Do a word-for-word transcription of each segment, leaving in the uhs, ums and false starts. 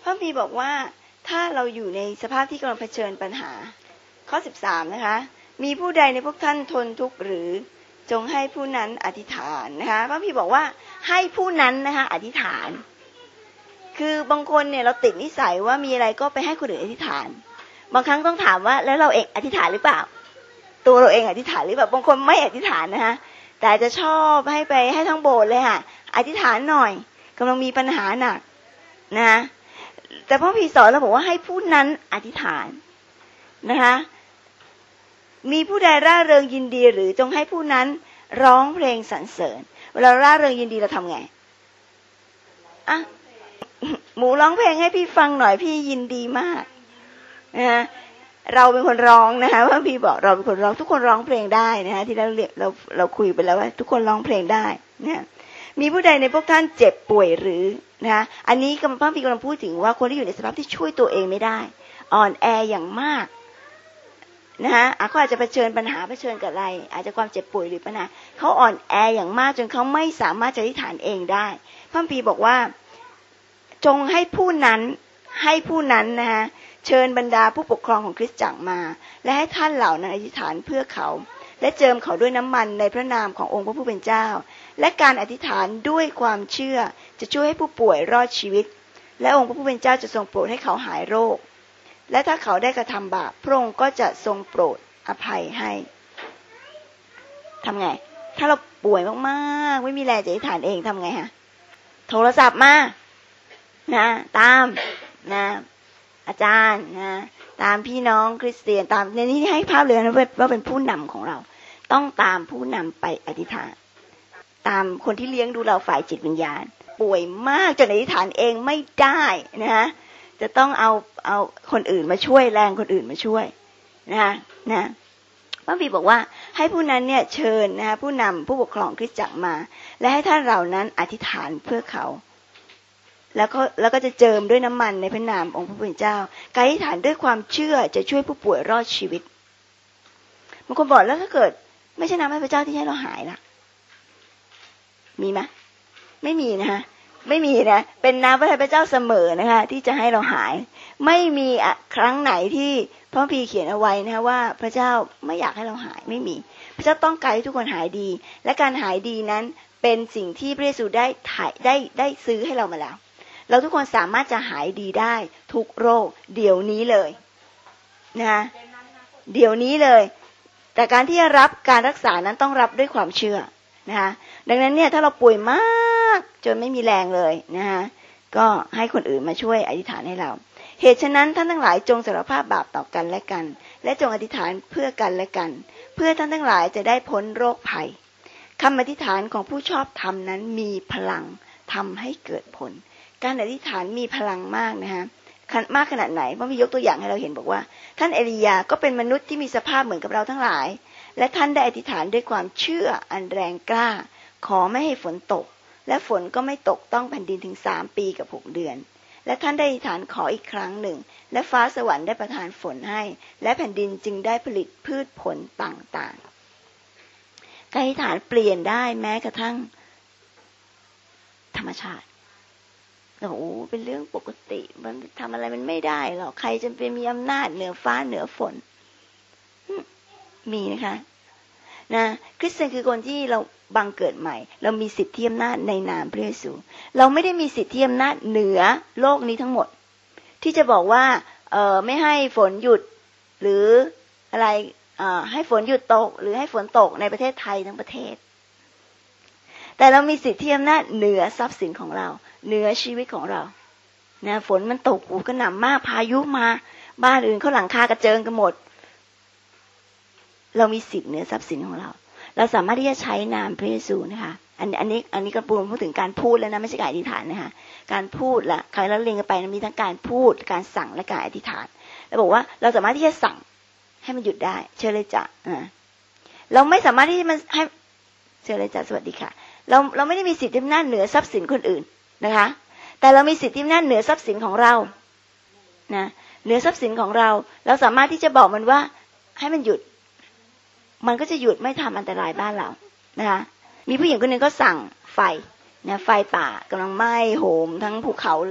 พระคัมภีร์บอกว่าถ้าเราอยู่ในสภาพที่กำลังเผชิญปัญหาข้อสิบสามนะคะมีผู้ใดในพวกท่านทนทุกข์หรือจงให้ผู้นั้นอธิษฐานนะคะพระคัมภีร์บอกว่าให้ผู้นั้นนะคะอธิษฐานคือบางคนเนี่ยเราติดนิสัยว่ามีอะไรก็ไปให้คนอื่นอธิษฐานบางครั้งต้องถามว่าแล้วเราเองอธิษฐานหรือเปล่าตัวเราเองอธิษฐานหรือเปล่าบางคนไม่อธิษฐานนะคะแต่จะชอบให้ไปให้ทั้งโบสถ์เลยค่ะอธิษฐานหน่อยกำลังมีปัญหาหนักนะแต่พระพี่สอนเราบอกว่าให้ผู้นั้นอธิษฐานนะคะมีผู้ใดร่าเริงยินดีหรือจงให้ผู้นั้นร้องเพลงสรรเสริญเวลาร่าเริงยินดีเราทำไงอ่ะหมูร้องเพลงให้พี่ฟังหน่อยพี่ยินดีมากนะเราเป็นคนร้องนะคะพระพี่บอกเราเป็นคนร้องทุกคนร้องเพลงได้นะคะที่เราเราเราคุยไปแล้วว่าทุกคนร้องเพลงได้นะมีผู้ใดในพวกท่านเจ็บป่วยหรือนะคะอันนี้พระพี่กำลังพูดถึงว่าคนที่อยู่ในสภาพที่ช่วยตัวเองไม่ได้อ่อนแออย่างมากนะคะเขาอาจจะเผชิญปัญหาเผชิญกับอะไรอาจจะความเจ็บป่วยหรือปัญหาเขาอ่อนแออย่างมากจนเขาไม่สามารถจะอธิษฐานเองได้พระพี่บอกว่าจงให้ผู้นั้นให้ผู้นั้นนะคะเชิญบรรดาผู้ปกครองของคริสตจักรมาและให้ท่านเหล่านั้นอธิษฐานเพื่อเขาและเจิมเขาด้วยน้ำมันในพระนามขององค์พระผู้เป็นเจ้าและการอธิษฐานด้วยความเชื่อจะช่วยให้ผู้ป่วยรอดชีวิตและองค์พระผู้เป็นเจ้าจะทรงโปรดให้เขาหายโรคและถ้าเขาได้กระทำบาปพระองค์ก็จะทรงโปรดอภัยให้ทำไงถ้าเราป่วยมากๆไม่มีแรงจะอธิษฐานเองทำไงฮะโทรศัพท์มานะตามนะอาจารย์นะตามพี่น้องคริสเตียนตามในนี้ให้ภาพเลยนะว่าเป็นผู้นำของเราต้องตามผู้นำไปอธิษฐานตามคนที่เลี้ยงดูเราฝ่ายจิตวิญญาณป่วยมากจนอธิษฐานเองไม่ได้นะจะต้องเอาเอาคนอื่นมาช่วยแรงคนอื่นมาช่วยนะนะพระบิดาบอกว่าให้ผู้นั้นเนี่ยเชิญนะผู้นำผู้ปกครองคริสตจักรมาและให้ท่านเหล่านั้นอธิษฐานเพื่อเขาแล้วก็แล้วก็จะเจิมด้วยน้ำมันในพระนามองค์พระผู้เป็นเจ้าการอธิษฐานด้วยความเชื่อจะช่วยผู้ป่วยรอดชีวิตบางคนบอกแล้วถ้าเกิดไม่ใช่น้ำพระเจ้าที่ให้เราหายล่ะมีไหมไม่มีนะคะไม่มีนะเป็นน้ำพระทัยพระเจ้าเสมอนะคะที่จะให้เราหายไม่มีครั้งไหนที่พระคัมภีร์เขียนเอาไว้นะคะว่าพระเจ้าไม่อยากให้เราหายไม่มีพระเจ้าต้องการให้ทุกคนหายดีและการหายดีนั้นเป็นสิ่งที่พระเยซูได้ถ่ายได้ได้ซื้อให้เรามาแล้วเราทุกคนสามารถจะหายดีได้ทุกโรคเดี๋ยวนี้เลยนะคะเดี๋ยวนี้เลยแต่การที่จะรับการรักษานั้นต้องรับด้วยความเชื่อนะคะดังนั้นเนี่ยถ้าเราป่วยมากจนไม่มีแรงเลยนะคะก็ให้คนอื่นมาช่วยอธิษฐานให้เราเหตุฉะนั้นท่านทั้งหลายจงสารภาพบาปต่อกันและกันและจงอธิษฐานเพื่อกันและกันเพื่อท่านทั้งหลายจะได้พ้นโรคภัยคำอธิษฐานของผู้ชอบธรรมนั้นมีพลังทำให้เกิดผลการอธิษฐานมีพลังมากนะคะมากขนาดไหนพระบิดายกตัวอย่างให้เราเห็นบอกว่าท่านเอลียาก็เป็นมนุษย์ที่มีสภาพเหมือนกับเราทั้งหลายและท่านได้อธิษฐานด้วยความเชื่ออันแรงกล้าขอไม่ให้ฝนตกและฝนก็ไม่ตกต้องแผ่นดินถึงสามปีกับหกเดือนและท่านได้อธิษฐานขออีกครั้งหนึ่งและฟ้าสวรรค์ได้ประทานฝนให้และแผ่นดินจึงได้ผลิตพืชผลต่างๆการอธิษฐานเปลี่ยนได้แม้กระทั่งธรรมชาติโอ้โหเป็นเรื่องปกติมันทำอะไรมันไม่ได้หรอกใครจะไปมีอำนาจเหนือฟ้าเหนือฝนมีนะคะนะคริสเตียนคือคนที่เราบังเกิดใหม่เรามีสิทธิอำนาจในนามพระเยซูเราไม่ได้มีสิทธิอำนาจเหนือโลกนี้ทั้งหมดที่จะบอกว่าเอ่อไม่ให้ฝนหยุดหรืออะไรเอ่อให้ฝนหยุดตกหรือให้ฝนตกในประเทศไทยทั้งประเทศแต่เรามีสิทธิอำนาจเหนือทรัพย์สินของเราเหนือชีวิตของเรานะฝนมันตกหูกระหน่ำมากพายุมาบ้านอื่นเขาหลังคากระเจิงกันหมดเรามีสิทธิ์เหนือทรัพย์สินของเราเราสามารถที่จะใช้นามพระเยซูนะคะอันอันนี้อันนี้กระปูนพูดถึงการพูดแล้วนะไม่ใช่การอธิษฐานนะคะการพูดละใครเราเรียนกันไปมีทั้งการพูดการสั่งและการอธิษฐานแล้วบอกว่าเราสามารถที่จะสั่งให้มันหยุดได้เชิญเลยจ้ะอ่าเราไม่สามารถที่จะมันให้เชิญเลยจ้ะสวัสดีค่ะเราเราไม่ได้มีสิทธิอำนาจเหนือทรัพย์สินคนอื่นนะคะแต่เรามีสิทธิอำนาจเหนือทรัพย์สินของเรานะเหนือทรัพย์สินของเราเราสามารถที่จะบอกมันว่าให้มันหยุดมันก็จะหยุดไม่ทำอันตรายบ้านเรานะคะมีผู้หญิงคนหนึ่งก็สั่งไฟนะไฟป่ากำลังไหม้โหมทั้งภูเขาเลย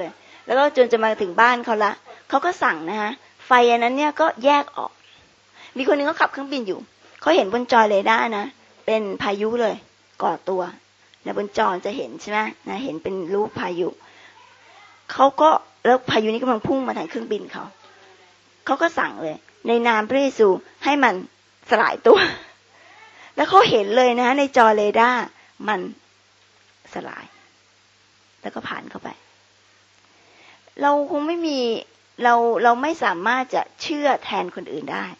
แล้วก็จนจะมาถึงบ้านเขาละเขาก็สั่งนะคะไฟอันนั้นเนี่ยก็แยกออกมีคนนึงเขาขับเครื่องบินอยู่เขาเห็นบนจอเรดาร์นะเป็นพายุเลยก่อตัวแล้วบนจอจะเห็นใช่ไหมนะเห็นเป็นรูปพายุเขาก็แล้วพายุนี้กำลังพุ่งมาทางเครื่องบินเขาเขาก็สั่งเลยในนามพระเยซูให้มันสลายตัวแล้วเขาเห็นเลยนะในจอเรดาร์มันสลายแล้วก็ผ่านเข้าไปเราคงไม่มีเราเราไม่สามารถจะเชื่อแทนคนอื่นได้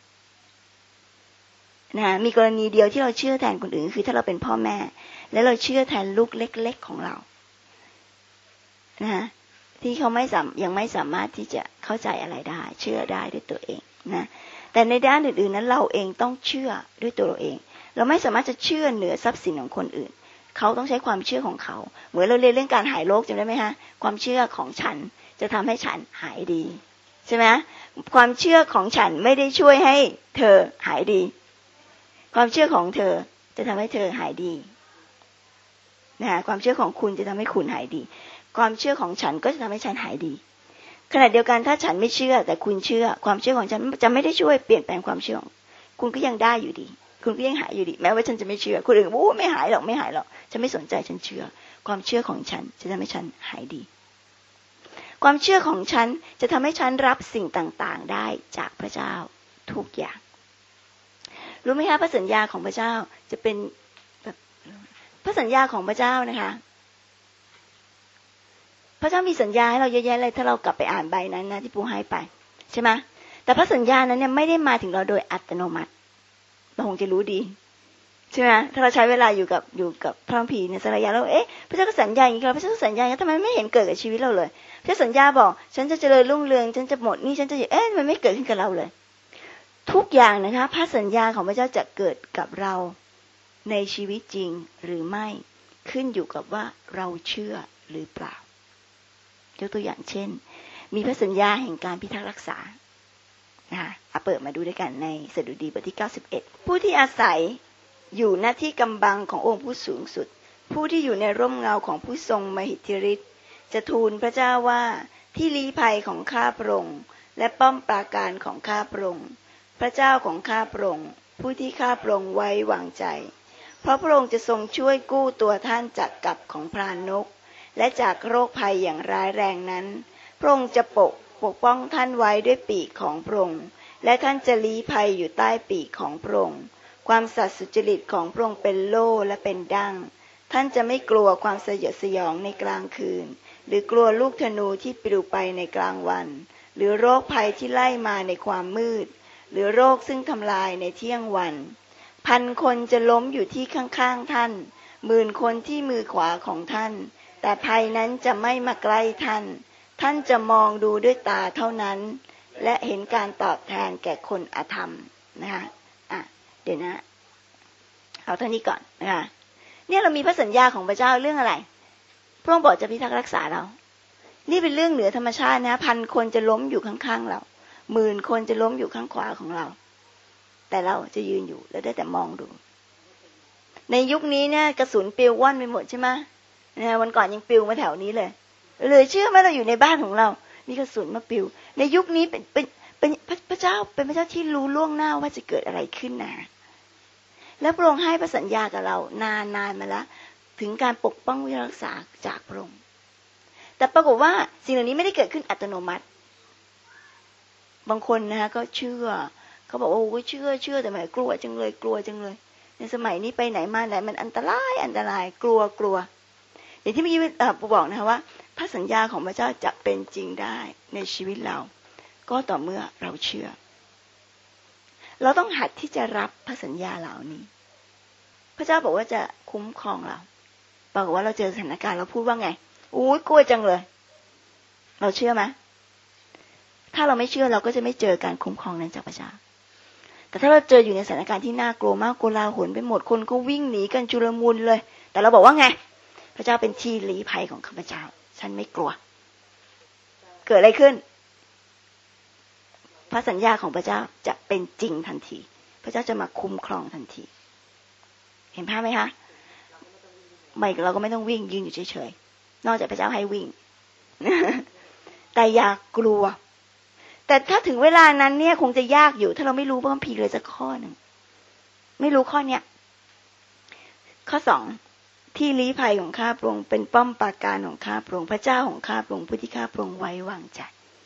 นะมีกรณีเดียวที่เราเชื่อแทนคนอื่นคือถ้าเราเป็นพ่อแม่แล้วเราเชื่อแทนลูกเล็กๆของเรานะที่เขาไม่สามยังไม่สามารถที่จะเข้าใจอะไรได้เชื่อได้ด้วยตัวเองนะแต่ในด้านอื่นๆนั้นเราเองต้องเชื่อด้วยตัวเราเองเราไม่สามารถจะเชื่อเหนือทรัพย์สินของคนอื่นเขาต้องใช้ความเชื่อของเขาเหมือนเราเรียนเรื่องการหายโรคจำได้ไหมฮะความเชื่อของฉันจะทำให้ฉันหายดีใช่ไหมความเชื่อของฉันไม่ได้ช่วยให้เธอหายดีความเชื่อของเธอจะทำให้เธอหายดีนะความเชื่อของคุณจะทำให้คุณหายดีความเชื่อของฉันก็จะทำให้ฉันหายดีขณะเดียวกันถ้าฉันไม่เชื่อแต่คุณเชื่อความเชื่อของฉันจะไม่ได้ช่วยเปลี่ยนแปลงความเชื่อของคุณก็ยังได้อยู่ดีคุณก็ยังหายอยู่ดีแม้ว่าฉันจะไม่เชื่อคนอื่นโอ้ไม่หายหรอกไม่หายหรอกฉันไม่สนใจฉันเชื่อความเชื่อของฉันจะทำให้ฉันหายดีความเชื่อของฉันจะทำให้ฉันรับสิ่งต่างๆได้จากพระเจ้าทุกอย่างรู้ไหมคะพระสัญญาของพระเจ้าจะเป็นแบบพระสัญญาของพระเจ้านะคะพระเจ้ามีสัญญาให้เราเยอะแยะเลยถ้าเรากลับไปอ่านใบนั้นนะที่ปูให้ไปใช่ไหมแต่พระสัญญานั้นเนี่ยไม่ได้มาถึงเราโดยอัตโนมัติเราคงจะรู้ดีใช่ไหมถ้าเราใช้เวลาอยู่กับอยู่กับพระคัมภีร์ในสัญญาเราเอ๊ะพระเจ้าก็สัญญาอย่างนี้เราพระเจ้าก็สัญญาอย่างนี้ทำไมไม่เห็นเกิดกับชีวิตเราเลยพระเจ้าสัญญาบอกฉันจะเจริญรุ่งเรืองฉันจะหมดนี่ฉันจะเอ๊ะมันไม่เกิดขึ้นกับเราเลยทุกอย่างนะคะพระสัญญาของพระเจ้าจะเกิดกับเราในชีวิตจริงหรือไม่ขึ้นอยู่กับว่าเราเชื่อหรือเปล่ายกตัวอย่างเช่นมีพระสัญญาแห่งการพิทักษ์รักษานะคะเอาเปิดมาดูด้วยกันในสดุดีบทที่เก้าสิบเอ็ดผู้ที่อาศัยอยู่ณที่กำบังขององค์ผู้สูงสุดผู้ที่อยู่ในร่มเงาของผู้ทรงมหิทธิฤทธิ์จะทูลพระเจ้าว่าที่ลี้ภัยของข้าพระองค์และป้อมปราการของข้าพระองค์พระเจ้าของข้าพระองค์ผู้ที่ข้าพระองค์ไว้วางใจเพราะพระองค์จะทรงช่วยกู้ตัวท่านจากกัปของพรานนกและจากโรคภัยอย่างร้ายแรงนั้นพระองค์จะปกปกป้องท่านไว้ด้วยปีกของพระองค์และท่านจะลี้ภัยอยู่ใต้ปีกของพระองค์ความสัตย์สุจริตของพระองค์เป็นโล่และเป็นดั้งท่านจะไม่กลัวความสยดสยองในกลางคืนหรือกลัวลูกธนูที่ปลิวไปในกลางวันหรือโรคภัยที่ไล่มาในความมืดหรือโรคซึ่งทำลายในเที่ยงวันพันคนจะล้มอยู่ที่ข้างๆท่านหมื่นคนที่มือขวาของท่านแต่ภัยนั้นจะไม่มาใกล้ท่านท่านจะมองดูด้วยตาเท่านั้นและเห็นการตอบแทนแก่คนอธรรมนะคะอ่ะเดี๋ยวนะเอาเท่านี้ก่อนนะคะเนี่ยเรามีพระสัญญาของพระเจ้าเรื่องอะไรพระองค์บอกจะพิทักษ์รักษาเรานี่เป็นเรื่องเหนือธรรมชาตินะพันคนจะล้มอยู่ข้างๆเราหมื่นคนจะล้มอยู่ข้างขวาของเราแต่เราจะยืนอยู่แล้วได้แต่มองดูในยุคนี้เนี่ยกระสุนปลิวว่อนไปหมดใช่ไหมนะวันก่อนยังปลิวมาแถวนี้เลยเลยเชื่อไหมเราอยู่ในบ้านของเรามีกระสุนมาปลิวในยุคนี้เป็นเป็นเป็นพระเจ้าเป็นพระเจ้าที่รู้ล่วงหน้าว่าจะเกิดอะไรขึ้นนะแล้วพระองค์ให้พระสัญญากับเรานานนานมาแล้วถึงการปกป้องวิรักษาจากพระองค์แต่ปรากฏว่าสิ่งเหล่านี้ไม่ได้เกิดขึ้นอัตโนมัติบางคนนะคะก็เชื่อเขาบอกว่าโอ้เชื่อเชื่อแต่หมายกลัวจังเลยกลัวจังเลยในสมัยนี้ไปไหนมาไหนมันอันตรายอันตรายกลัวกลัวอย่างที่เมื่อกี้ปู่บอกนะคะว่าพระสัญญาของพระเจ้าจะเป็นจริงได้ในชีวิตเราก็ต่อเมื่อเราเชื่อเราต้องหัดที่จะรับพระสัญญาเหล่านี้พระเจ้าบอกว่าจะคุ้มครองเราบอกว่าเราเจอสถานการณ์เราพูดว่าไงอู้ยกลัวจังเลยเราเชื่อไหมถ้าเราไม่เชื่อเราก็จะไม่เจอการคุ้มครองนั้นจากพระเจ้าแต่ถ้าเราเจออยู่ในสถานการณ์ที่น่ากลัวมากโกลาหลไปหมดคนก็วิ่งหนีกันจุลมุนเลยแต่เราบอกว่าไงพระเจ้าเป็นที่ลี้ภัยของข้าพเจ้าฉันไม่กลัวเกิดอะไรขึ้นพระสัญญาของพระเจ้าจะเป็นจริงทันทีพระเจ้าจะมาคุ้มครองทันทีเห็นภาพไหมคะไม่เราก็ไม่ต้องวิ่งยืนอยู่เฉยๆนอกจากพระเจ้าให้วิ่งแต่อย่ากลัวแต่ถ้าถึงเวลานั้นเนี่ยคงจะยากอยู่ถ้าเราไม่รู้พระคัมภีร์เลยสักข้อหนึ่งไม่รู้ข้อเนี้ยข้อสองที่ลี้ภัยของข้าพระองค์เป็นป้อมปราการของข้าพระองค์พระเจ้าของข้าพระองค์ผู้ที่ข้าพระองค์ไว้วางใจ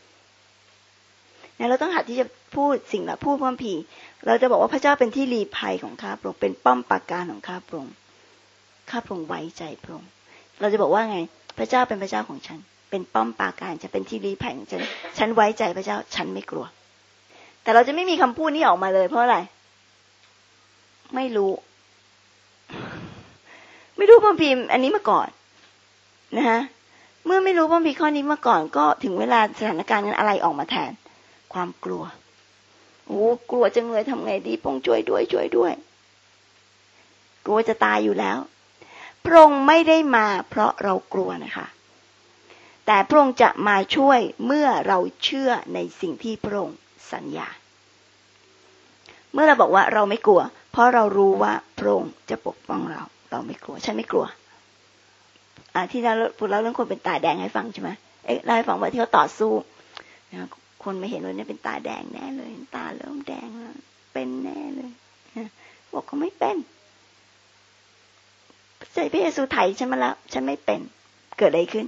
นะเราต้องหัดที่จะพูดสิ่งเหล่าพูดพระคัมภีร์เราจะบอกว่าพระเจ้าเป็นที่ลี้ภัยของข้าพระองค์เป็นป้อมปราการของข้าพระองค์ข้าพระองค์ไว้ใจพระองค์เราจะบอกว่าไงพระเจ้าเป็นพระเจ้าของฉันเป็นป้อมปราการจะเป็นที่ลี้ภัยของฉันฉันไว้ใจพระเจ้าฉันไม่กลัวแต่เราจะไม่มีคำพูดนี้ออกมาเลยเพราะอะไรไม่รู้ไม่รู้พระคัมภีร์อันนี้มาก่อนนะฮะเมื่อไม่รู้พระคัมภีร์ข้อนี้มาก่อนก็ถึงเวลาสถานการณ์นั้นอะไรออกมาแทนความกลัวโอ้กลัวจังเลยทำไงดีพระองค์ช่วยด้วยช่วยด้วยกลัวจะตายอยู่แล้วพระองค์ไม่ได้มาเพราะเรากลัวนะคะแต่พระองค์จะมาช่วยเมื่อเราเชื่อในสิ่งที่พระองค์สัญญาเมื่อเราบอกว่าเราไม่กลัวเพราะเรารู้ว่าพระองค์จะปกป้องเราเราไม่กลัวฉันไม่กลัวอ่าที่เราพูดเล่าเรื่องคนเป็นตาแดงให้ฟังใช่ไหมเอ๊ะเล่าให้ฟังว่าที่เขาต่อสู้นะคนไม่เห็นว่าเนี่ยเป็นตาแดงแน่เลยตาเริ่มแดงแล้วเป็นแน่เลยบอกเขาไม่เป็นใจพระเยซูไถ่ฉันมาแล้วฉันไม่เป็นเกิดอะไรขึ้น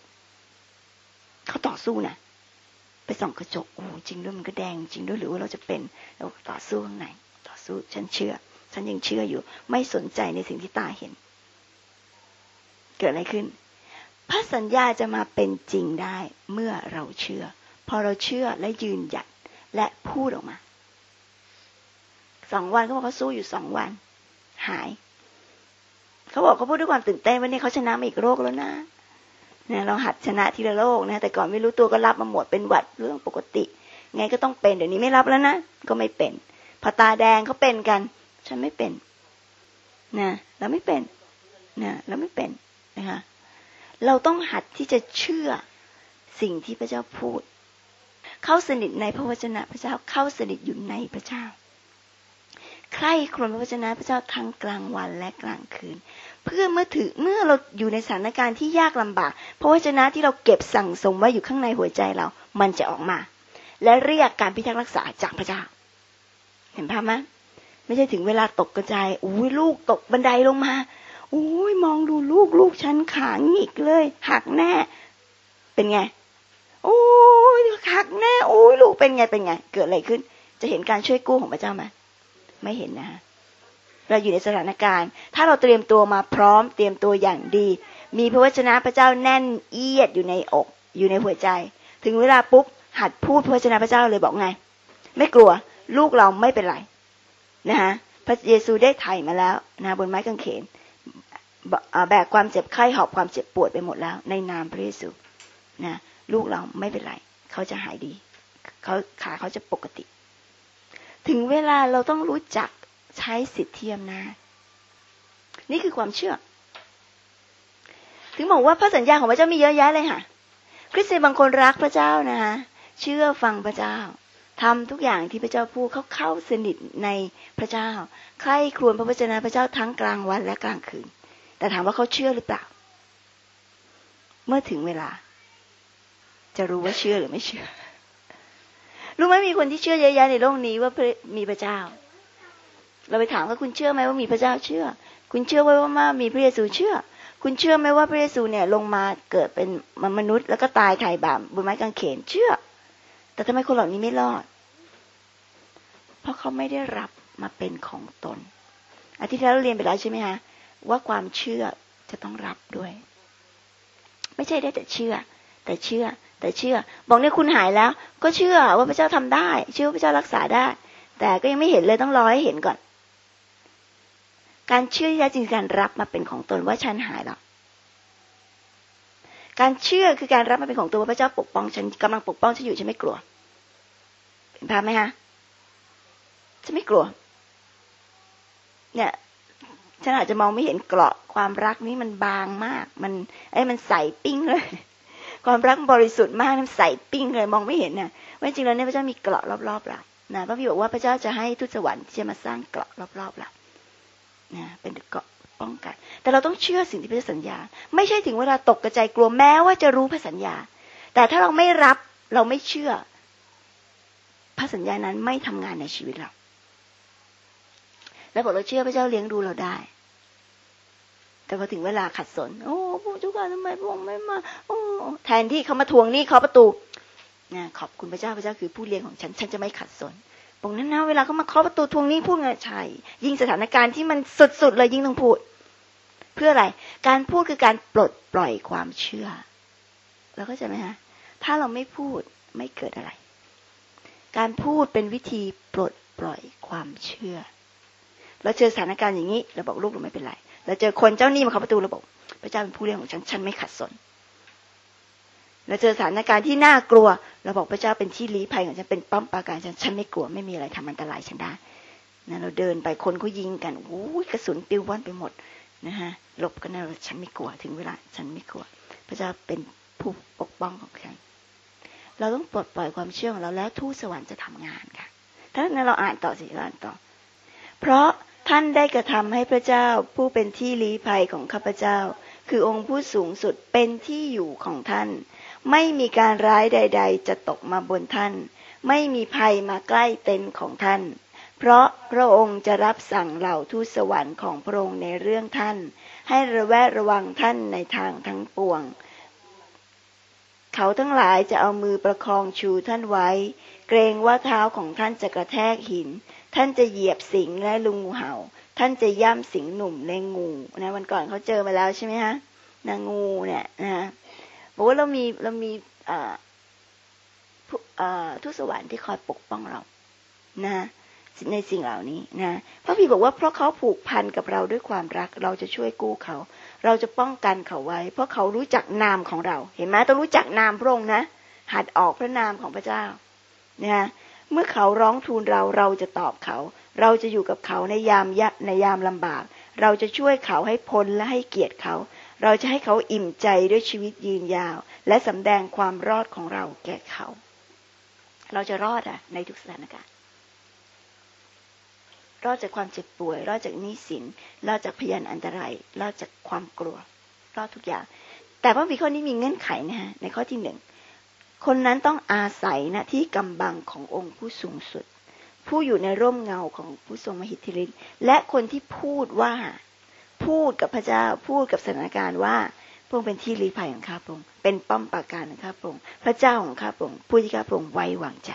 เขาต่อสู้นะไปส่องกระจกโอ้จริงด้วยมันก็แดงจริงด้วยหรือว่าเราจะเป็นเราต่อสู้ข้างในต่อสู้ฉันเชื่อฉันยังเชื่ออยู่ไม่สนใจในสิ่งที่ตาเห็นเกิดอะไรขึ้นพระสัญญาจะมาเป็นจริงได้เมื่อเราเชื่อพอเราเชื่อและยืนหยัดและพูดออกมาสองวันเขาบอกเขาสู้อยู่สองวันหายเขาบอกเขาพูดด้วยความตื่นเต้นว่าเนี่ยเขาชนะมาอีกโรคแล้วนะเนี่ยเราหัดชนะทีละโรคนะแต่ก่อนไม่รู้ตัวก็รับมาหมดเป็นหวัดเรื่องปกติไงก็ต้องเป็นเดี๋ยวนี้ไม่รับแล้วนะก็ไม่เป็นพอตาแดงเขาเป็นกันฉันไม่เป็นนะเราไม่เป็นนะเราไม่เป็นนะคะเราต้องหัดที่จะเชื่อสิ่งที่พระเจ้าพูดเข้าสนิทในพระวจนะพระเจ้าเข้าสนิทอยู่ในพระเจ้าใคร่ครวญพระวจนะพระเจ้าทั้งกลางวันและกลางคืนเพื่อเมื่อถือเมื่อเราอยู่ในสถานการณ์ที่ยากลำบากพระวจนะที่เราเก็บสั่งสมไว้อยู่ข้างในหัวใจเรามันจะออกมาและเรียกการพิทักษ์รักษาจากพระเจ้าเห็นภาพไหมไม่ใช่ถึงเวลาตกกระจายอุ้ยลูกตกบันไดลงมาอุ้ยมองดูลูกลูกฉันขาหงิกเลยหักแน่เป็นไงโอ้ยหักแน่โอ้ยลูกเป็นไงเป็นไงเกิดอะไรขึ้นจะเห็นการช่วยกู้ของพระเจ้าไหมไม่เห็นนะเราอยู่ในสถานการณ์ถ้าเราเตรียมตัวมาพร้อมเตรียมตัวอย่างดีมีพระวจนะพระเจ้าแน่นเอียดอยู่ในอกอยู่ในหัวใจถึงเวลาปุ๊บหัดพูดพระวจนะพระเจ้าเลยบอกไงไม่กลัวลูกเราไม่เป็นไรนะฮะพระเยซูได้ไถ่มาแล้วนะบนไม้กางเขนแบกความเจ็บไข้หอบความเจ็บปวดไปหมดแล้วในนามพระเยซูนะลูกเราไม่เป็นไรเขาจะหายดีเขาขาเขาจะปกติถึงเวลาเราต้องรู้จักใช้สิทธิอำนาจนี่คือความเชื่อถึงบอกว่าพระสัญญาของพระเจ้ามีเยอะแยะเลยค่ะคริสเตียนบางคนรักพระเจ้านะคะเชื่อฟังพระเจ้าทำทุกอย่างที่พระเจ้าพูดเขาเข้าสนิทในพระเจ้าใคร่ครวญพระวจนะพระเจ้าทั้งกลางวันและกลางคืนแต่ถามว่าเขาเชื่อหรือเปล่าเมื่อถึงเวลาจะรู้ว่าเชื่อหรือไม่เชื่อรู้ไหมมีคนที่เชื่อเยอะแยะในโลกนี้ว่ามีพระเจ้าเราไปถามว่าคุณเชื่อไหมว่ามีพระเจ้าเชื่อคุณเชื่อไหมว่ามีพระเยซูเชื่อคุณเชื่อไหมว่าพระเยซูเนี่ยลงมาเกิดเป็นมนุษย์แล้วก็ตายไถ่บาปบนไม้กางเขนเชื่อแต่ทำไมคนเหล่านี้ไม่รอดเพราะเขาไม่ได้รับมาเป็นของตนอาทิตย์ที่แล้วเราเรียนไปแล้วใช่ไหมคะว่าความเชื่อจะต้องรับด้วยไม่ใช่ได้แต่เชื่อแต่เชื่อแต่เชื่อบอกเนี่ยคุณหายแล้วก็เชื่อว่าพระเจ้าทำได้เชื่อว่าพระเจ้ารักษาได้แต่ก็ยังไม่เห็นเลยต้องรอให้เห็นก่อนการเชื่อที่แท้จริงคือการรับมาเป็นของตนว่าฉันหายแล้วการเชื่อคือการรับมาเป็นของตัวว่าพระเจ้าปกป้องฉันกำลังปกป้องฉันอยู่ฉันไม่กลัวเห็นภาพไหมคะฉันไม่กลัวเนี่ยฉันอาจจะมองไม่เห็นเกราะความรักนี้มันบางมากมันไอ้มันใสปิ้งเลยความรักบริสุทธิ์มากมันใสปิ้งเลยมองไม่เห็นนะว่าจริงๆแล้วเนี่ยพระเจ้ามีเกราะรอบๆเรานะพระบิดาบอกว่าพระเจ้าจะให้ทูตสวรรค์ที่จะมาสร้างเกราะรอบๆเรานะเป็นเกราะป้องกันแต่เราต้องเชื่อสิ่งที่พระเจ้าสัญญาไม่ใช่ถึงเวลาตกกระจายกลัวแม้ว่าจะรู้พระสัญญาแต่ถ้าเราไม่รับเราไม่เชื่อพระสัญญานั้นไม่ทำงานในชีวิตเราแล้วบอกเราเชื่อพระเจ้าเลี้ยงดูเราได้แต่พอถึงเวลาขัดสนโอ้ผู้เจ้าค่ะทำไมพระองค์ไม่มาโอ้แทนที่เขามาทวงหนี้เคาะประตูนะขอบคุณพระเจ้าพระเจ้าคือผู้เลี้ยงของฉันฉันจะไม่ขัดสนบอกนั้นนะเวลาเขามาเคาะประตูทวงหนี้พูดไงใช่ยิ่งสถานการณ์ที่มันสุดๆเลยยิ่งต้องพูดเพื่ออะไรการพูดคือการปลดปล่อยความเชื่อแล้วก็จะไหมฮะถ้าเราไม่พูดไม่เกิดอะไรการพูดเป็นวิธีปลดปล่อยความเชื่อเราเจอสถานการณ์อย่างนี้เราบอกลูกเราไม่เป็นไรเราเจอคนเจ้าหนี้มาเคาะประตูเราบอกพระเจ้าเป็นผู้เลี้ยงของฉันฉันไม่ขัดสนเราเจอสถานการณ์ที่น่ากลัวเราบอกพระเจ้าเป็นที่ลี้ภัยของฉันเป็นป้อมปราการฉันฉันไม่กลัวไม่มีอะไรทำอันตรายฉันได้นะเราเดินไปคนเขายิงกันโอ้ยกระสุนปลิวว่อนไปหมดนะฮะหลบกันนะฉันไม่กลัวถึงเวลาฉันไม่กลัวพระเจ้าเป็นผู้ปกป้องของฉันเราต้องปลดปล่อยความเชื่อของเราแล้วทูตสวรรค์จะทำงานค่ะถ้านั้นเราอ่านต่อสิอ่านต่อเพราะท่านได้กระทำให้พระเจ้าผู้เป็นที่ลี้ภัยของข้าพเจ้าคือองค์ผู้สูงสุดเป็นที่อยู่ของท่านไม่มีการร้ายใดๆจะตกมาบนท่านไม่มีภัยมาใกล้เต็นท์ของท่านเพราะพระองค์จะรับสั่งเหล่าทูตสวรรค์ของพระองค์ในเรื่องท่านให้ระแวดระวังท่านในทางทั้งปวงเขาทั้งหลายจะเอามือประคองชูท่านไว้เกรงว่าเท้าของท่านจะกระแทกหินท่านจะเหยียบสิงและลุงงูเห่าท่านจะย่ำสิงหนุ่มในงูนะวันก่อนเขาเจอมาแล้วใช่ไหมฮะนางงูเนี่ยนะบอกว่าเรามีเรามีทูตสวรรค์ที่คอยปกป้องเรานะในสิ่งเหล่านี้นะพระพี่บอกว่าเพราะเขาผูกพันกับเราด้วยความรักเราจะช่วยกู้เขาเราจะป้องกันเขาไว้เพราะเขารู้จักนามของเราเห็นไหมต้องรู้จักนามพระองค์นะหัดออกพระนามของพระเจ้านะเมื่อเขาร้องทูลเราเราจะตอบเขาเราจะอยู่กับเขาในยามยะในยามลำบากเราจะช่วยเขาให้พ้นและให้เกียรติเขาเราจะให้เขาอิ่มใจด้วยชีวิตยืนยาวและสำแดงความรอดของเราแก่เขาเราจะรอดอ่ะในทุกสถานการณ์รอดจากความเจ็บป่วยรอดจากหนี้สินรอดจากพยานอันตรายรอดจากความกลัวรอดทุกอย่างแต่พระคัมภีร์ข้อนี้มีเงื่อนไขนะฮะในข้อที่หนึ่งคนนั้นต้องอาศัยณที่กำบังขององค์ผู้สูงสุดผู้อยู่ในร่มเงาของผู้ทรงมหิทธิฤทธิ์และคนที่พูดว่าพูดกับพระเจ้าพูดกับสถานการณ์ว่าพระองค์เป็นที่ลี้ภัยของข้าพระองค์เป็นป้อมปราการของข้าพระองค์พระเจ้าของข้าพระองค์ผู้ที่ข้าพระองค์ไว้วางใจ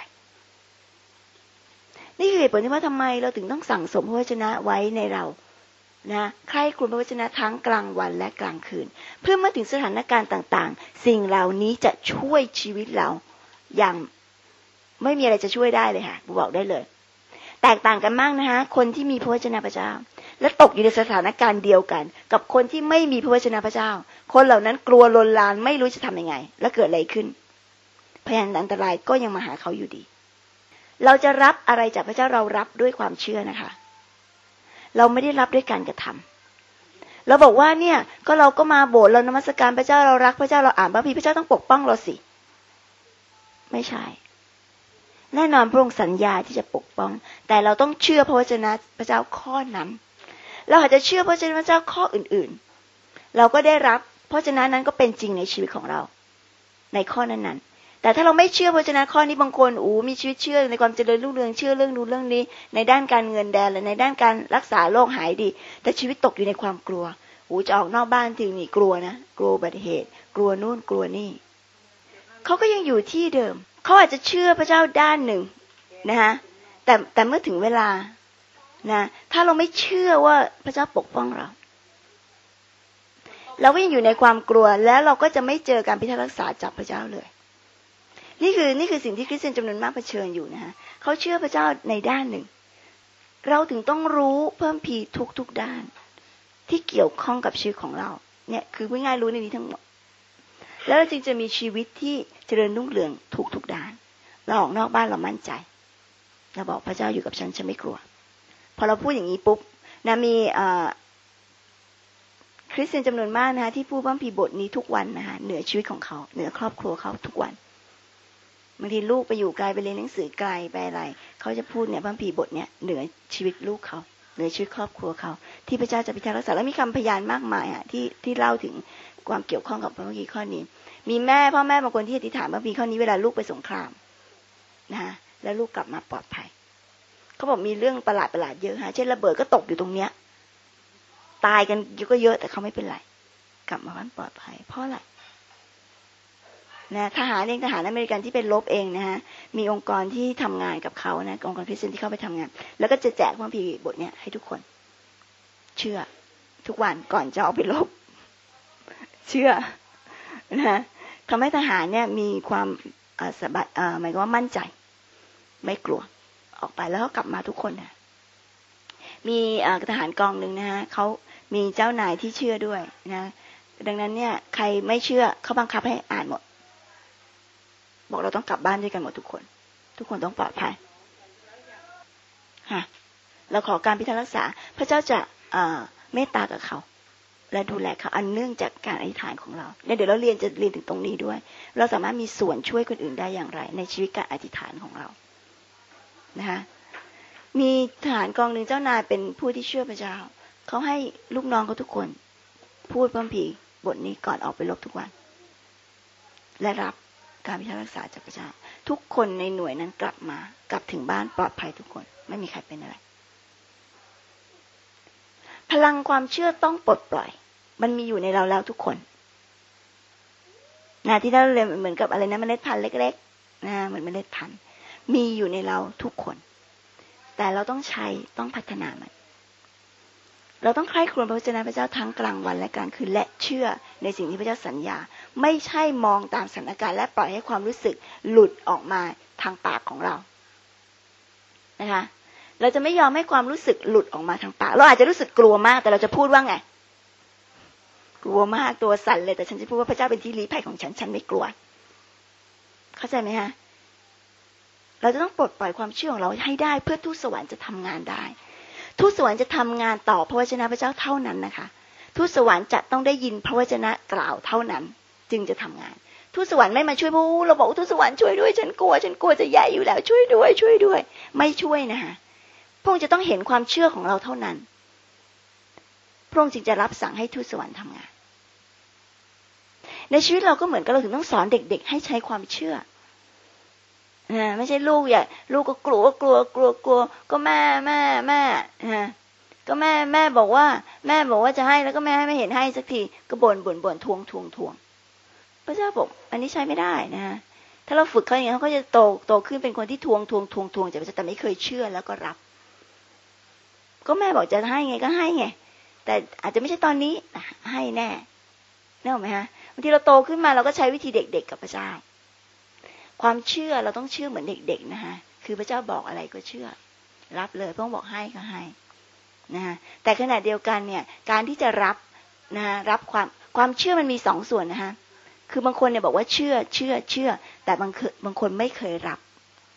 นี่คือเหตุผลที่ว่าทำไมเราถึงต้องสั่งสมพระวจนะไว้ในเรานะใคร่ครวญพระวจนะทั้งกลางวันและกลางคืนเพื่อเมื่อถึงสถานการณ์ต่างๆสิ่งเหล่านี้จะช่วยชีวิตเราอย่างไม่มีอะไรจะช่วยได้เลยค่ะบอกได้เลยแตกต่างกันมากนะคะคนที่มีพระวจนะพระเจ้าและตกอยู่ในสถานการณ์เดียวกันกับคนที่ไม่มีพระวจนะพระเจ้าคนเหล่านั้นกลัวลนลานไม่รู้จะทำยังไงและเกิดอะไรขึ้นพยานอันตรายก็ยังมาหาเขาอยู่ดีเราจะรับอะไรจากพระเจ้าเรารับด้วยความเชื่อนะคะเราไม่ได้รับด้วยการกระทำเราบอกว่าเนี่ยก็เราก็มาโบสถ์เรานมัสการพระเจ้าเรารักพระเจ้าเราอ่านพระคัมภีร์พระเจ้าต้องปกป้องเราสิไม่ใช่แน่นอนพระองค์สัญญาที่จะปกป้องแต่เราต้องเชื่อพระวจนะพระเจ้าข้อนั้นเราอาจจะเชื่อพระวจนะพระเจ้าข้ออื่นๆเราก็ได้รับพระวจนะนั้นก็เป็นจริงในชีวิตของเราในข้อนั้นๆแต่ถ้าเราไม่เชื่อพระวจนะข้อนี้บางคนอู้มีชีวิตเชื่อในความเจริญรุ่งเรืองเชื่อเรื่องนู้นเรื่องนี้ในด้านการเงินแดนและในด้านการรักษาโรคหายดีแต่ชีวิตตกอยู่ในความกลัวอู้จะออกนอกบ้านทีนี่กลัวนะกลัวอุบัติเหตุกลัวนู่นกลัวนี่เขาก็ยังอยู่ที่เดิมเขาอาจจะเชื่อพระเจ้าด้านหนึ่งนะคะแต่แต่เมื่อถึงเวลานะถ้าเราไม่เชื่อว่าพระเจ้าปกป้องเราเราก็ยังอยู่ในความกลัวแล้วเราก็จะไม่เจอการพิทักษ์รักษาจากพระเจ้าเลยนี่คือนี่คือสิ่งที่คริสเตียนจำนวนมากเผชิญอยู่นะคะเขาเชื่อพระเจ้าในด้านหนึ่งเราถึงต้องรู้เพิ่มพีทุกๆด้านที่เกี่ยวข้องกับชีวิตของเราเนี่ยคือง่ายๆรู้ในนี้ทั้งหมดแล้วเราจึงจะมีชีวิตที่เจริญรุ่งเรืองทุกๆด้านเราออกนอกบ้านเรามั่นใจเราบอกพระเจ้าอยู่กับฉันฉันไม่กลัวพอเราพูดอย่างนี้ปุ๊บนะมีคริสเตียนจำนวนมากนะคะที่พูดพระคัมภีร์บทนี้ทุกวันนะคะเหนือชีวิตของเขาเหนือครอบครัวเขาทุกวันบางทีลูกไปอยู่ไกลไปเรียนหนังสือไกลไปอะไรเขาจะพูดเนี่ยพระคัมภีร์บทเนี้ยเหนือชีวิตลูกเขาเหนือชีวิตครอบครัวเขาที่พระเจ้าจะพิทักษ์รักษาและมีคำพยานมากมายอ่ะที่ที่เล่าถึงความเกี่ยวข้องกับพระคัมภีร์ข้อนี้มีแม่พ่อแม่บางคนที่อธิษฐานบางทีข้อนี้เวลาลูกไปสงครามนะฮะแล้วลูกกลับมาปลอดภัยเขาบอกมีเรื่องประหลาดประหลาดเยอะฮะเช่นระเบิดก็ตกอยู่ตรงเนี้ยตายกันก็เยอะแต่เขาไม่เป็นไรกลับมาบ้านปลอดภัยเพราะอะไรนะทหารเองทหารอเมริกันที่เป็นลบเองนะฮะมีองค์กรที่ทำงานกับเขานะองค์กรคริสเตียนที่เข้าไปทำงานแล้วก็จะแจกพระคัมภีร์บทเนี้ยให้ทุกคนเชื่อทุกวันก่อนจะออกไปรบเชื่อนะทำให้ทหารเนี่ยมีความสบายหมายความว่ามั่นใจไม่กลัวออกไปแล้วก็กลับมาทุกคนนะมีทหารกองหนึ่งนะฮะเขามีเจ้านายที่เชื่อด้วยนะดังนั้นเนี่ยใครไม่เชื่อเขาบังคับให้อ่านหมดบอกเราต้องกลับบ้านด้วยกันหมดทุกคนทุกคนต้องปลอดภัยฮะเราขอการพิทักษ์รักษาพระเจ้าจะเมตตากับเขาและดูแลเขาอันเนื่องจากการอธิษฐานของเราเดี๋ยวเราเรียนจะเรียนถึงตรงนี้ด้วยเราสามารถมีส่วนช่วยคนอื่นได้อย่างไรในชีวิตการอธิษฐานของเรานะคะมีทหารกองหนึ่งเจ้านายเป็นผู้ที่เชื่อพระเจ้าเขาให้ลูกน้องเขาทุกคนพูดพระคัมภีร์บทนี้ก่อนออกไปรบทุกวันและรับการพิทักษ์รักษาจากพระเจ้าทุกคนในหน่วยนั้นกลับมากลับถึงบ้านปลอดภัยทุกคนไม่มีใครเป็นอะไรพลังความเชื่อต้องปลดปล่อยมันมีอยู่ในเราแล้วทุกคนนะที่เราเรียนเหมือนกับอะไรนะเมล็ดพันธุ์เล็กๆนะเหมือนเมล็ดพันธุ์มีอยู่ในเราทุกคนแต่เราต้องใช้ต้องพัฒนามันเราต้องใคร่ครวญพระวจนะพระเจ้าทั้งกลางวันและกลางคืนและเชื่อในสิ่งที่พระเจ้าสัญญาไม่ใช่มองตามสถานการณ์และปล่อยให้ความรู้สึกหลุดออกมาทางปากของเรานะคะเราจะไม่ยอมให้ความรู้สึกหลุดออกมาทางปากเราอาจจะรู้สึกกลัวมากแต่เราจะพูดว่าไงกลัวมากตัวสั่นเลยแต่ฉันจะพูดว่าพระเจ้าเป็นที่ลี้ภัยของฉันฉันไม่กลัวเข้าใจไหมฮะเราจะต้องปลดปล่อยความเชื่อของเราให้ได้เพื่อทูตสวรรค์จะทำงานได้ทูตสวรรค์จะทำงานต่อพระวจนะพระเจ้าเท่านั้นนะคะทูตสวรรค์จะต้องได้ยินพระวจนะกล่าวเท่านั้นจึงจะทำงานทูตสวรรค์ไม่มาช่วยพูดเราบอกทูตสวรรค์ช่วยด้วยฉันกลัวฉันกลัวจะใหญ่อยู่แล้วช่วยด้วยช่วยด้วยไม่ช่วยนะคะพระองค์จะต้องเห็นความเชื่อของเราเท่านั้นพระองค์จึงจะรับสั่งให้ทูตสวรรค์ทำงานในชีวิตเราก็เหมือนกับเราถึงต้องสอนเด็กๆให้ใช้ความเชื่อนะไม่ใช่ลูกอย่าลูกก็กลัวกลัวกลัวกลัวก็แม่แม่แม่นะก็แม่แม่บอกว่าแม่บอกว่าจะให้แล้วก็แม่ไม่เห็นให้สักทีก็บ่นบ่นบ่นทวงทวงทวงพระเจ้าบอกอันนี้ใช้ไม่ได้นะถ้าเราฝึกเขาอย่างนี้เขาก็จะโตโตขึ้นเป็นคนที่ทวงทวงทวงทวงแต่แต่ไม่เคยเชื่อแล้วก็รับก็แม่บอกจะให้ไงก็ให้ไงแต่อาจจะไม่ใช่ตอนนี้ให้แน่นึกออกไหมฮะบางทีเราโตขึ้นมาเราก็ใช้วิธีเด็กๆกับพระเจ้าความเชื่อเราต้องเชื่อเหมือนเด็กๆนะคะคือพระเจ้าบอกอะไรก็เชื่อรับเลยพระองค์บอกให้ก็ให้นะฮะแต่ขณะเดียวกันเนี่ยการที่จะรับนะรับความความเชื่อมันมีสองส่วนนะคะคือบางคนเนี่ยบอกว่าเชื่อเชื่อเชื่อแต่บางบางคนไม่เคยรับ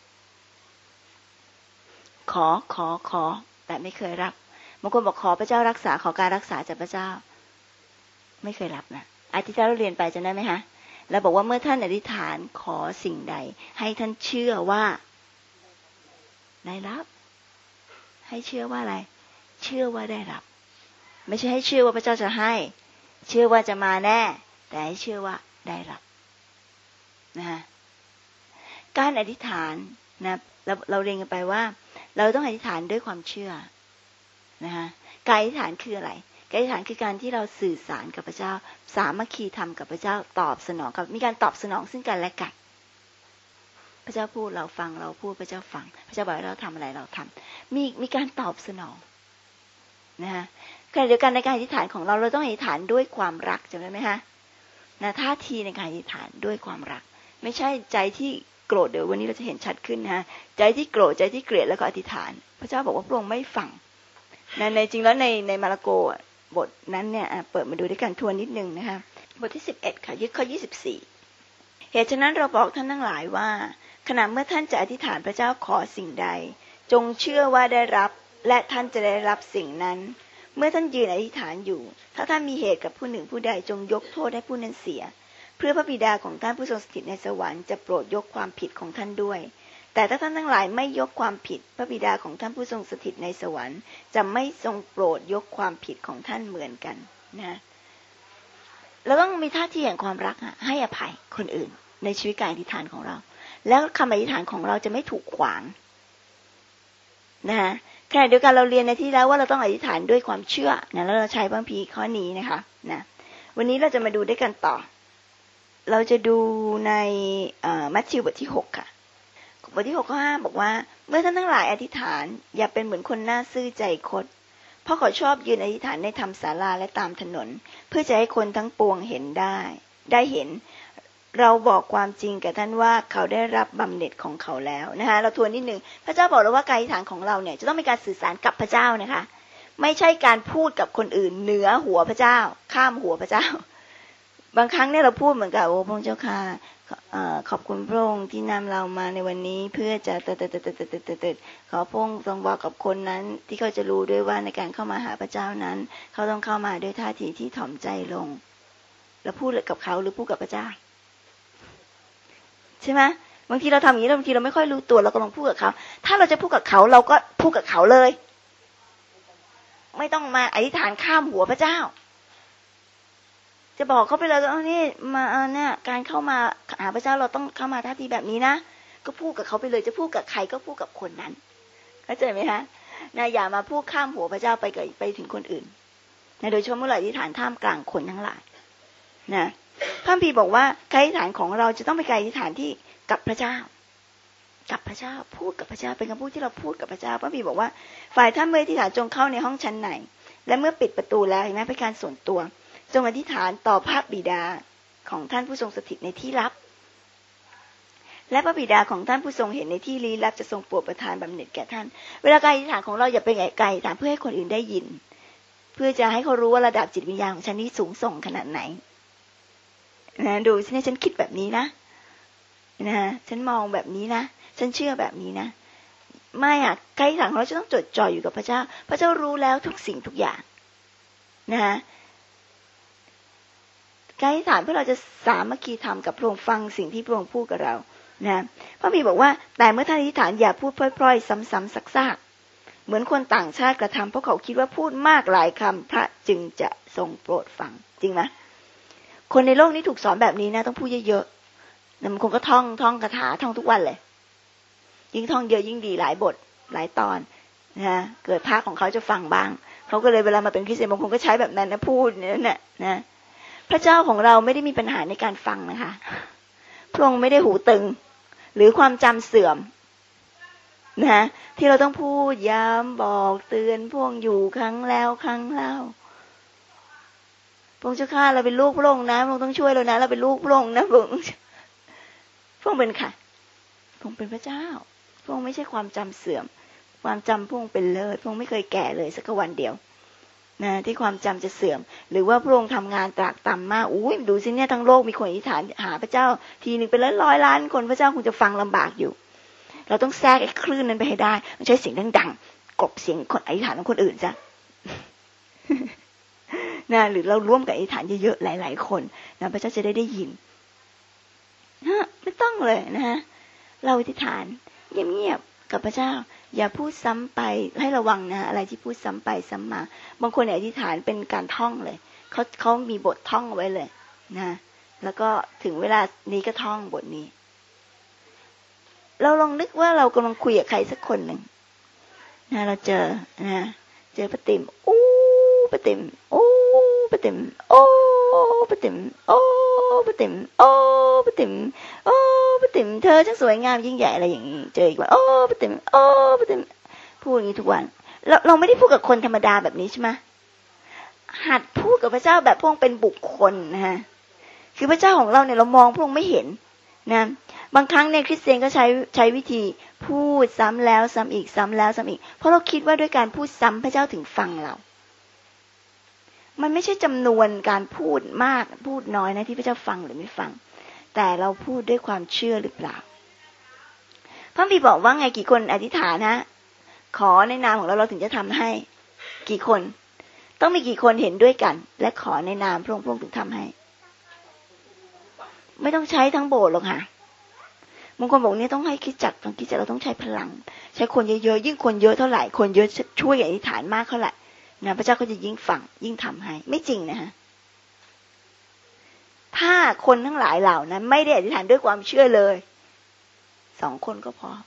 ขอขอขอแต่ไม่เคยรับบางคนบอกขอพระเจ้ารักษาขอการรักษาจากพระเจ้าไม่เคยรับนะอาทิตย์ที่เราเรียนไปจำได้ไหมคะแล้วบอกว่าเมื่อท่านอธิษฐานขอสิ่งใดให้ท่านเชื่อว่าได้รับให้เชื่อว่าอะไรเชื่อว่าได้รับไม่ใช่ให้เชื่อว่าพระเจ้าจะให้เชื่อว่าจะมาแน่แต่ให้เชื่อว่าได้รับนะฮะการอธิษฐานนะเราเราเรียนกันไปว่าเราต้องอธิษฐานด้วยความเชื่อนะฮะการอธิษฐานคืออะไรการอธิษฐานคือการที่เราสื่อสารกับพระเจ้าสามัคคีธรรมกับพระเจ้าตอบสนองกับมีการตอบสนองซึ่งกันและกันพระเจ้าพูดเราฟังเราพูดพระเจ้าฟังพระเจ้าบอกให้เราทำอะไรเราทำมีมีการตอบสนองนะฮะขณะเดียวกันในการอธิษฐานของเราเราต้องอธิษฐานด้วยความรักจำได้ไหมฮะนะท่าทีในการอธิษฐานด้วยความรักไม่ใช่ใจที่โกรธเดี๋ยววันนี้เราจะเห็นชัดขึ้นนะฮะใจที่โกรธใจที่เกลียดแล้วก็อธิษฐานพระเจ้าบอกว่าพระองค์ไม่ฟังนะในจริงแล้วในในมาระโกบทนั้นเนี่ยเปิดมาดูด้วยกันทวนนิดนึงนะคะบทที่สิบเอ็ดค่ะยึดข้อยี่สิบสี่เหตุฉะนั้นเราบอกท่านทั้งหลายว่าขณะเมื่อท่านจะอธิษฐานพระเจ้าขอสิ่งใดจงเชื่อว่าได้รับและท่านจะได้รับสิ่งนั้นเมื่อท่านยืนอธิษฐานอยู่ถ้าท่านมีเหตุกับผู้หนึ่งผู้ใดจงยกโทษให้ผู้นั้นเสียเพื่อพระบิดาของท่านผู้ทรงสถิตในสวรรค์จะโปรดยกความผิดของท่านด้วยแต่ถ้าท่านทั้งหลายไม่ยกความผิดพระบิดาของท่านผู้ทรงสถิตในสวรรค์จะไม่ทรงโปรดยกความผิดของท่านเหมือนกันนะเราต้องมีท่าทีแห่งความรักให้อภัยคนอื่นในชีวิตการอธิษฐานของเราแล้วคำอธิษฐานของเราจะไม่ถูกขวางนะขณะเดียวกันเราเรียนในที่แล้วว่าเราต้องอธิษฐานด้วยความเชื่อนะแล้วเราใช้พระคัมภีร์ข้อนี้นะคะนะวันนี้เราจะมาดูด้วยกันต่อเราจะดูในมัทธิวบทที่หกค่ะบทที่หกข้อห้าบอกว่าเมื่อท่านทั้งหลายอธิษฐานอย่าเป็นเหมือนคนหน้าซื่อใจคดเพราะเขาชอบยืนอธิษฐานในธรรมศาลาและตามถนนเพื่อจะให้คนทั้งปวงเห็นได้ได้เห็นเราบอกความจริงกับท่านว่าเขาได้รับบำเหน็จของเขาแล้วนะคะเราทวนนิดนึงพระเจ้าบอกเราว่าการอธิษฐานของเราเนี่ยจะต้องมีการสื่อสารกับพระเจ้านะคะไม่ใช่การพูดกับคนอื่นเหนือหัวพระเจ้าข้ามหัวพระเจ้าบางครั้งเนี่ยเราพูดเหมือนกับโอ้พระเจ้าค่ะขอบคุณพระองค์ที่นำเรามาในวันนี้เพื่อจะเติดเติดเติดเติดเติดเติดขอพระองค์ทรงบอกกับคนนั้นที่เขาจะรู้ด้วยว่าในการเข้ามาหาพระเจ้านั้นเขาต้องเข้ามาด้วยท่าทีที่ถ่อมใจลงแล้วพูดกับเขาหรือพูดกับพระเจ้าใช่ไหมบางทีเราทำอย่างนี้บางทีเราไม่ค่อยรู้ตัวเรากำลังพูดกับเขาถ้าเราจะพูดกับเขาเราก็พูดกับเขาเลยไม่ต้องมาอธิษฐานข้ามหัวพระเจ้าจะบอกเขาไปเลยว่านี่มาเนี่ยการเข้ามาหาพระเจ้าเราต้องเข้ามาท่าทีแบบนี้นะก็พูดกับเขาไปเลยจะพูดกับใครก็พูดกับคนนั้นเข้าใจไหมคะนะอย่ามาพูดข้ามหัวพระเจ้าไปกับไปถึงคนอื่นนะโดยเฉพาะเมื่อไหร่ที่ฐานท่ามกลางคนทั้งหลายนะพระคัมภีร์บอกว่าการอธิษฐานของเราจะต้องเป็นการอธิษฐานที่กับพระเจ้ากับพระเจ้าพูดกับพระเจ้าเป็นคำพูดที่เราพูดกับพระเจ้าพระคัมภีร์บอกว่าฝ่ายท่านเมื่ออธิษฐานจงเข้าในห้องชั้นไหนและเมื่อปิดประตูแล้วเห็นไหมเป็นการส่วนตัวจงอธิษฐานต่อพระบิดาของท่านผู้ทรงสถิตในที่ลับและพระบิดาของท่านผู้ทรงเห็นในที่ลี้ลับจะทรงโปรดประทานบำเหน็จแก่ท่านเวลาการอธิษฐานของเราอย่าเป็นการอธิษฐานเพื่อให้คนอื่นได้ยินเพื่อจะให้เขารู้ว่าระดับจิตวิญญาณของฉันนี้สูงส่งขนาดไหนนะดูสิฉันคิดแบบนี้นะนะฉันมองแบบนี้นะฉันเชื่อแบบนี้นะไม่อะการอธิษฐานของเราจะต้องจดจ่ออยู่กับพระเจ้าพระเจ้ารู้แล้วทุกสิ่งทุกอย่างนะการอธิษฐานเพื่อเราจะสามัคคีธรรมกับพระองค์ฟังสิ่งที่พระองค์พูดกับเรานะพระบิดาบอกว่าแต่เมื่อท่านอธิษฐานอย่าพูดพร่อยๆซ้ำๆซักๆเหมือนคนต่างชาติกระทำเพราะเขาคิดว่าพูดมากหลายคำพระจึงจะทรงโปรดฟังจริงไหมคนในโลกนี้ถูกสอนแบบนี้นะต้องพูดเยอะๆบางคนก็ท่องท่องคาถาท่องทุกวันเลยยิ่งท่องเยอะยิ่งดีหลายบทหลายตอนนะเกิดพระของเขาจะฟังบ้างเขาก็เลยเวลามาเป็นคริสเตียนบางคนก็ใช้แบบนั้นนะพูดนั่นแหละนะพระเจ้าของเราไม่ได้มีปัญหาในการฟังนะคะพระองค์ไม่ได้หูตึงหรือความจำเสื่อมนะที่เราต้องพูดย้ำบอกเตือนพระองค์อยู่ครั้งแล้วครั้งเล่าพระองค์เจ้าข้าเราเป็นลูกพระองค์นะพระองค์ต้องช่วยเรานะเราเป็นลูกพระองค์นะพระองค์พระองค์เป็นค่ะพระองค์เป็นพระเจ้าพระองค์ไม่ใช่ความจำเสื่อมความจำพระองค์เป็นเลิศพระองค์ไม่เคยแก่เลยสักวันเดียวนะที่ความจำจะเสื่อมหรือว่าพระองค์ทำงานตรากตรำมากอุ้ยดูสิเนี่ยทั้งโลกมีคนอธิษฐานหาพระเจ้าทีนึงเป็นร้อยๆล้านคนพระเจ้าคงจะฟังลำบากอยู่เราต้องแทรกไอ้คลื่นนั้นไปให้ได้ต้องใช้เสียงดังๆกลบเสียงคนอธิษฐานของคนอื่นซะนะหรือเราร่วมกับอธิษฐานเยอะๆหลายๆคนนะพระเจ้าจะได้ได้ยินนะไม่ต้องเลยนะฮะเราอธิษฐานเงียบๆกับพระเจ้าอย่าพูดซ้ำไปให้ระวังนะอะไรที่พูดซ้ำไปซ้ำมาบางคนอธิษฐานเป็นการท่องเลยเขาเขามีบทท่องไว้เลยนะแล้วก็ถึงเวลานี้ก็ท่องบทนี้เราลองนึกว่าเรากำลังคุยกับใครสักคนหนึ่งนะเราเจอนะเจอป้าติ๋มโอ้ป้าติ๋มโอ้ป้าติ๋มโอ้ป้าติ๋มโอ้ป้าติ๋มโอ้ป้าติ๋มโอ้ป้าติ๋มเธอช่างสวยงามยิ่งใหญ่อะไรอย่างนี้เจออีกว่าโอ้ป้าติ๋มโอ้ป้าติ๋มพูดอย่างนี้ทุกวันเราเราไม่ได้พูดกับคนธรรมดาแบบนี้ใช่ไหมหัดพูดกับพระเจ้าแบบพระองค์เป็นบุคคลนะฮะคือพระเจ้าของเราเนี่ยเรามองพระองค์ไม่เห็นนะบางครั้งเนี่ยคริสเตียนก็ใช้ใช้วิธีพูดซ้ำแล้วซ้ำอีกซ้ำแล้วซ้ำอีกเพราะเราคิดว่าด้วยการพูดซ้ำพระเจ้าถึงฟังเรามันไม่ใช่จำนวนการพูดมากพูดน้อยนะที่พระเจ้าฟังหรือไม่ฟังแต่เราพูดด้วยความเชื่อหรือเปล่าพระบิดาบอกว่าไงกี่คนอธิษฐานนะขอในนามของเราเราถึงจะทำให้กี่คนต้องมีกี่คนเห็นด้วยกันและขอในนามพระองค์พระองค์ถึงทำให้ไม่ต้องใช้ทั้งโบสถ์หรอกค่ะบางคนบอกเนี่ยต้องให้คิดจักต้องคิดจักเราต้องใช้พลังใช้คนเยอะๆยิ่งคนเยอะเท่าไหร่คนเยอะช่วยอธิษฐานมากเท่าไหร่นะพระเจ้าก็จะยิ่งฟังยิ่งทำให้ไม่จริงนะฮะถ้าคนทั้งหลายเหล่านั้นไม่ได้อธิษฐานด้วยความเชื่อเลยสองคนก็พอ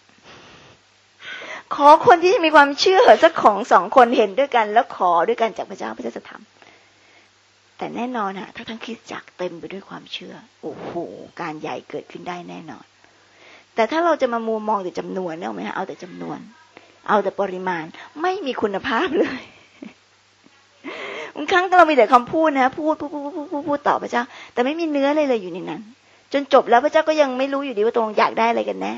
ขอคนที่มีความเชื่อสักของสองคนเห็นด้วยกันแล้วขอด้วยกันจากพระเจ้าพระเจ้าจะทำแต่แน่นอนอะถ้าทั้งคริสตจักรเต็มไปด้วยความเชื่อโอ้โหการใหญ่เกิดขึ้นได้แน่นอนแต่ถ้าเราจะมามัวมองแต่จำนวนเนี่ยไหมฮะเอาแต่จำนวนเอาแต่ปริมาณไม่มีคุณภาพเลยบางครั้งเรามีแต่คำพูดนะพูดพูดพูดพูดพูดพูดต่อพระเจ้าแต่ไม่มีเนื้อเลยเลยอยู่ในนั้นจนจบแล้วพระเจ้าก็ยังไม่รู้อยู่ดีว่าตรงอยากได้อะไรกันแน่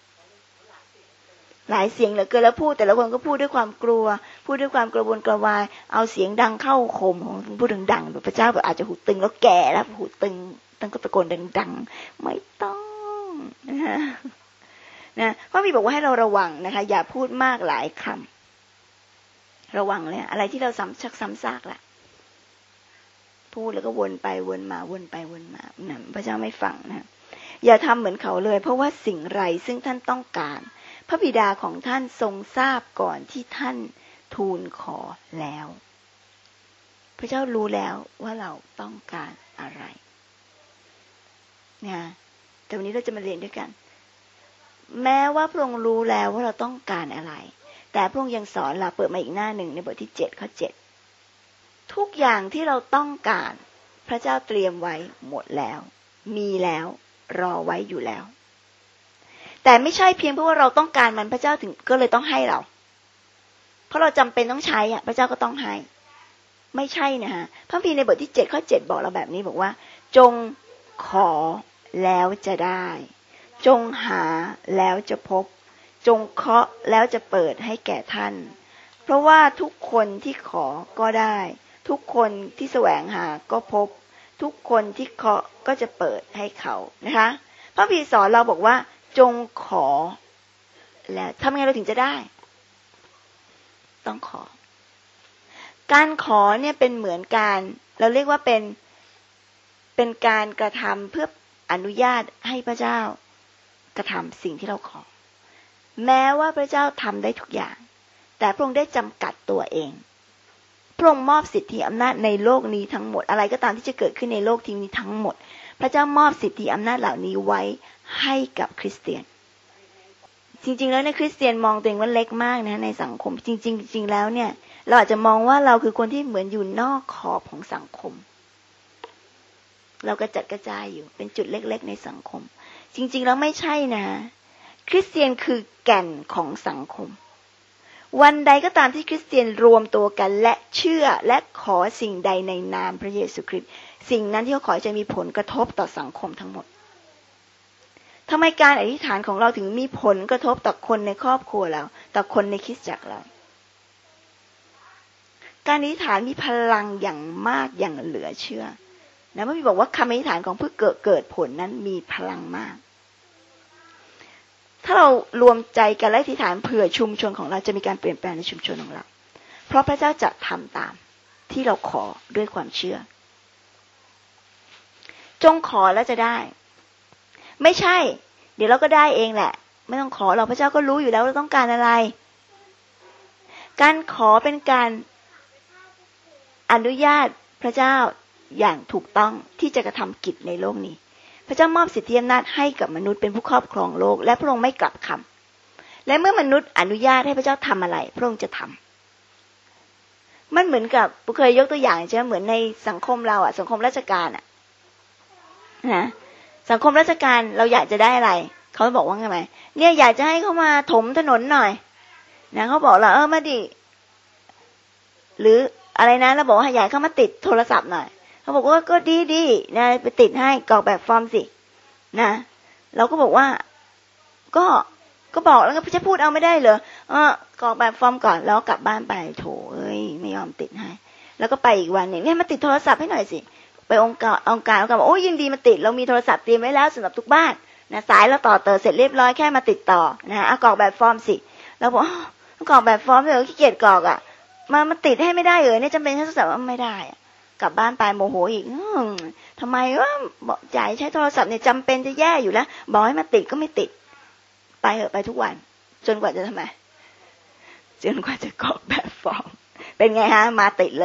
หลายเสียงเหลือเกินแล้วพูดแต่ละคนก็พูดด้วยความกลัวพูดด้วยความกระวนกระวายเอาเสียงดังเข้าข่มของพูดดังๆแบบพระเจ้าแบบอาจจะหูตึงแล้วแก่แล้วหูตึงต้องก็ตะโกนดังๆไม่ต้องนะนะพระบิดาบอกว่าให้เราระวังนะคะอย่าพูดมากหลายคำระวังเลยอะไรที่เราซ้ำชักซ้ำซากละพูดแล้วก็วนไปวนมาวนไปวนมานะพระเจ้าไม่ฟังนะอย่าทำเหมือนเขาเลยเพราะว่าสิ่งไรซึ่งท่านต้องการพระบิดาของท่านทรงทราบก่อนที่ท่านทูลขอแล้วพระเจ้ารู้แล้วว่าเราต้องการอะไรนะแต่วันนี้เราจะมาเรียนด้วยกันแม้ว่าพระองค์รู้แล้วว่าเราต้องการอะไรแต่พระองค์ยังสอนเราเปิดมาอีกหน้าหนึ่งในบทที่เจ็ดข้อเจ็ดทุกอย่างที่เราต้องการพระเจ้าเตรียมไว้หมดแล้วมีแล้วรอไว้อยู่แล้วแต่ไม่ใช่เพียงเพราะว่าเราต้องการมันพระเจ้าถึงก็เลยต้องให้เราเพราะเราจำเป็นต้องใช้อ่ะพระเจ้าก็ต้องให้ไม่ใช่นะฮะพระคัมภีร์ในบทที่เจ็ดข้อเจ็ดบอกเราแบบนี้บอกว่าจงขอแล้วจะได้จงหาแล้วจะพบจงเคาะแล้วจะเปิดให้แก่ท่านเพราะว่าทุกคนที่ขอก็ได้ทุกคนที่แสวงหาก็พบทุกคนที่เคาะก็จะเปิดให้เขานะคะพระคัมภีร์สอนเราบอกว่าจงขอแล้วทำไงเราถึงจะได้ต้องขอการขอเนี่ยเป็นเหมือนการเราเรียกว่าเป็นเป็นการกระทำเพื่ออนุญาตให้พระเจ้ากระทำสิ่งที่เราขอแม้ว่าพระเจ้าทำได้ทุกอย่างแต่พระองค์ได้จำกัดตัวเองพระองค์มอบสิทธิอำนาจในโลกนี้ทั้งหมดอะไรก็ตามที่จะเกิดขึ้นในโลกที่นี้ทั้งหมดพระเจ้ามอบสิทธิอำนาจเหล่านี้ไว้ให้กับคริสเตียนจริงๆแล้วในคริสเตียนมองตัวเองว่าเล็กมากนะในสังคมจริงๆจริงๆแล้วเนี่ยเราอาจจะมองว่าเราคือคนที่เหมือนอยู่นอกขอบของสังคมเรากระจัดกระจายอยู่เป็นจุดเล็กๆในสังคมจริงๆแล้วไม่ใช่นะคริสเตียนคือแก่นของสังคมวันใดก็ตามที่คริสเตียนรวมตัวกันและเชื่อและขอสิ่งใดในนามพระเยซูคริสต์สิ่งนั้นที่เขาขอจะมีผลกระทบต่อสังคมทั้งหมดทำไมการอธิษฐานของเราถึงมีผลกระทบต่อคนในครอบครัวเราต่อคนในคริสตจักรเราการอธิษฐานมีพลังอย่างมากอย่างเหลือเชื่อนะพระบิดาบอกว่าคำอธิษฐานของผู้เกิดเกิดผลนั้นมีพลังมากถ้าเรารวมใจกันและอธิษฐานเผื่อชุมชนของเราจะมีการเปลี่ยนแปลงในชุมชนของเราเพราะพระเจ้าจะทำตามที่เราขอด้วยความเชื่อจงขอแล้วจะได้ไม่ใช่เดี๋ยวเราก็ได้เองแหละไม่ต้องขอเราพระเจ้าก็รู้อยู่แล้วเราต้องการอะไรการขอเป็นการอนุญาตพระเจ้าอย่างถูกต้องที่จะกระทำกิจในโลกนี้พระเจ้ามอบสิทธิอำนาจให้กับมนุษย์เป็นผู้ครอบครองโลกและพระองค์ไม่กลับคำและเมื่อมนุษย์อนุญาตให้พระเจ้าทำอะไรพระองค์จะทำมันเหมือนกับผมเคยยกตัวอย่างใช่ไหมเหมือนในสังคมเราอ่ะสังคมราชการอ่ะนะสังคมราชการเราอยากจะได้อะไรเขาบอกว่าไงไหมเนี่ยอยากจะให้เขามาถมถนนหน่อยนะเขาบอกเราเออมาดิหรืออะไรนะเราบอกว่าอยากเขามาติดโทรศัพท์หน่อยเขาบอกว่าก็ดีดีนะไปติดให้กรอกแบบฟอร์มสินะเราก็บอกว่าก็ก็บอกแล้วก็จะพูดเอาไม่ได้เหรอเออกรอกแบบฟอร์มก่อนแล้วกลับบ้านไปโถเอ้ยไม่ยอมติดให้แล้วก็ไปอีกวันหนึ่งเนี่ยมาติดโทรศัพท์ให้หน่อยสิไปองค์การองค์การองค์การบอกโอ้ยินดีมาติดเรามีโทรศัพท์เตรียมไว้แล้วสำหรับทุกบ้านนะสายเราต่อเติมเสร็จเรียบร้อยแค่มาติดต่อนะเอากรอกแบบฟอร์มสิเราบอกกรอกแบบฟอร์มเดี๋ยวขี้เกียจกรอกอ่ะมามาติดให้ไม่ได้เหรอเนี่ยจำเป็นใช้โทรศัพท์ว่าไม่ได้กลับบ้านไปโมโหอีกทำไมว่าบอกจ่ายใช้โทรศัพท์เนี่ยจำเป็นจะแย่อยู่แล้วบอกให้มาติดก็ไม่ติดไปเหอะไปทุกวันจนกว่าจะทำไมจนกว่าจะกรอกแบบฟอร์มเป็นไงฮะมาติดเลย